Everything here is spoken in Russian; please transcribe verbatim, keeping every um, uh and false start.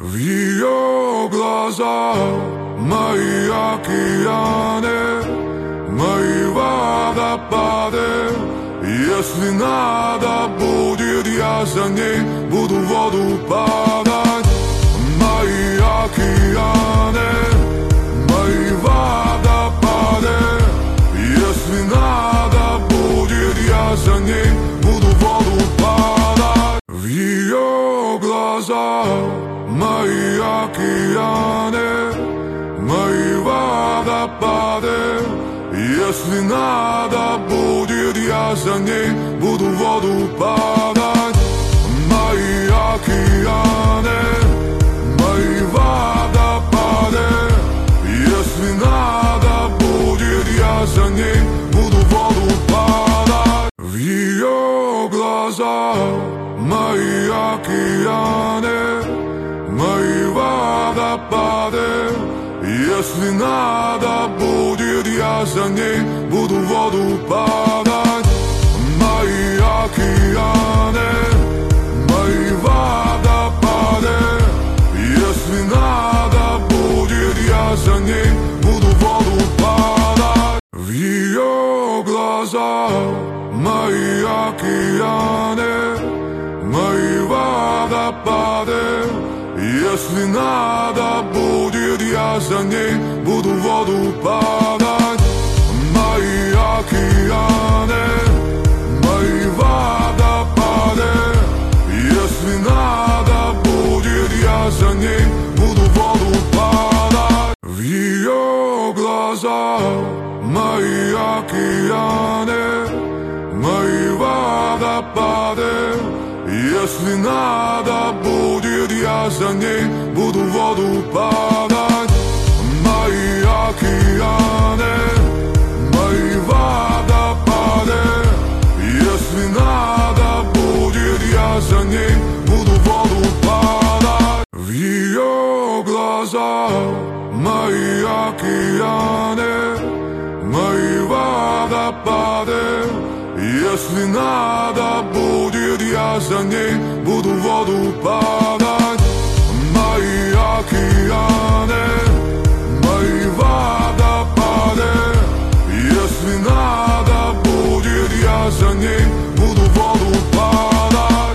В ее глазах мои океаны, мои водопады. Если надо будет, я за ней буду в воду падать. Мои океаны, мои водопады. Если надо будет, я за ней буду в воду падать. В ее глазах мои океаны, мои водопады. Если надо будет, я за ней буду в воду падать. Мои океаны, мои водопады. Если надо будет, я за ней буду в воду падать. В ее глазах мои океаны, мои водопады. Если надо будет, я за ней буду в воду падать. Мои океаны, мои водопады. Если надо будет, я за ней буду в воду падать. В ее глазах мои океаны, мои водопады. Если надо будет, я за ней буду в воду падать. Мои океаны, мои водопады. Если надо будет, я за ней буду в воду падать. В ее глазах мои океаны, мои водопады. Если надо будет, я за ней буду в воду падать. Мои океаны, мои водопады. Если надо будет, я за ней буду в воду падать. В ее глазах мои океаны, мои водопады. Если надо будет, я за ней буду в воду падать.